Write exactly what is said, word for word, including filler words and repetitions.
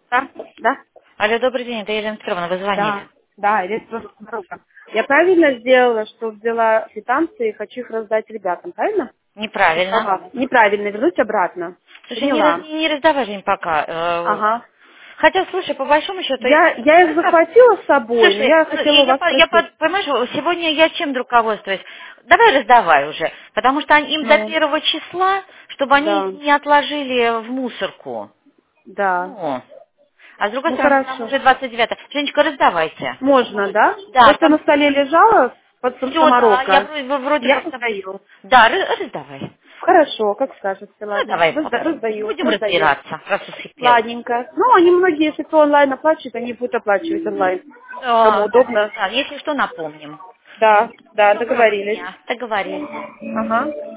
Да, да, Алло, добрый день, это Елена Петровна, вы звонили. да, да, здесь просто хорошо. Я правильно сделала, что взяла квитанции и хочу их раздать ребятам, правильно? По Неправильно. словам. Неправильно, вернуть обратно. Слушай, не, раз- Поняла. не раздавай же им пока. э, Ага. Хотя, слушай, по большому счету... Я, я их это- захватила с собой, но Слушай, я ну, хотела я, у я вас по- я спросить. по- понимаешь, сегодня я чем руководствуюсь? Давай раздавай уже, потому что они- им до Ну, первого числа, чтобы они да, не отложили в мусорку. да. Ну, а с другой Ну, стороны, нам хорошо. уже двадцать девятое. Женечка, раздавайте. Можно, да? То, Да, что на там столе лежало под все, да, я самородка, вроде, вроде я как-то... раздаю. Да, раз- раздавай. Хорошо, как скажете, Ну, ладно. давай, Разда- пока. Не раздаю, будем раздаю. разбираться, раз усыпел. Ладненько. Ну, они многие, если кто онлайн оплачивает, они будут оплачивать онлайн. Кому Да, удобно. да, если что, напомним. Да, да, Доброго договорились. дня. Договорились. Ага.